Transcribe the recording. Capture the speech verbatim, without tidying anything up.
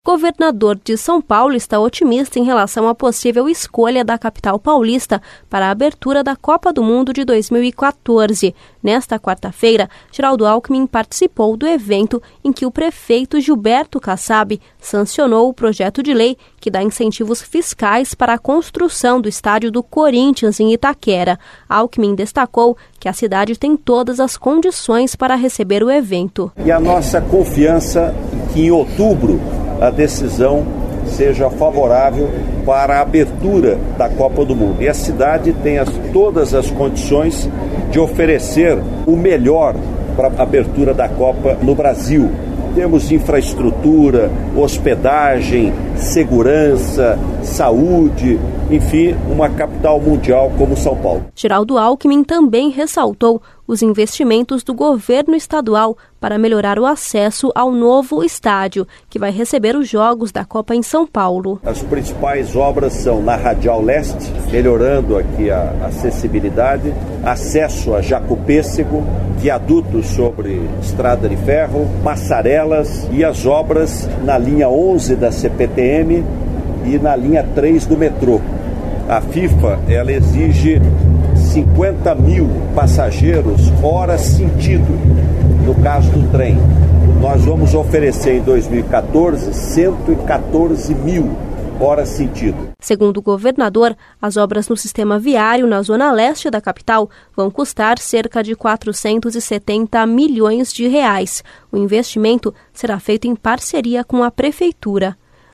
governador de São Paulo está otimista em relação à possível escolha da capital paulista para a abertura da Copa do Mundo de dois mil e quatorze. Nesta quarta-feira, Geraldo Alckmin participou do evento em que o prefeito Gilberto Kassab sancionou o projeto de lei que dá incentivos fiscais para a construção do estádio do Corinthians em Itaquera. Alckmin destacou que a cidade tem todas as condições para receber o evento. E a nossa confiança que em outubro a decisão seja favorável para a abertura da Copa do Mundo. E a cidade tem as, todas as condições de oferecer o melhor para a abertura da Copa no Brasil. Temos infraestrutura, hospedagem, segurança, saúde, enfim, uma capital mundial como São Paulo. Geraldo Alckmin também ressaltou os investimentos do governo estadual para melhorar o acesso ao novo estádio, que vai receber os Jogos da Copa em São Paulo. As principais obras são na Radial Leste, melhorando aqui a acessibilidade, acesso a Jacopêssego, viadutos sobre estrada de ferro, passarelas e as obras na linha onze da C P T M e na linha três do metrô. A FIFA, ela exige cinquenta mil passageiros hora sentido, no caso do trem. Nós vamos oferecer em dois mil e quatorze cento e quatorze mil horas sentido. Segundo o governador, as obras no sistema viário na zona leste da capital vão custar cerca de quatrocentos e setenta milhões de reais. O investimento será feito em parceria com a prefeitura.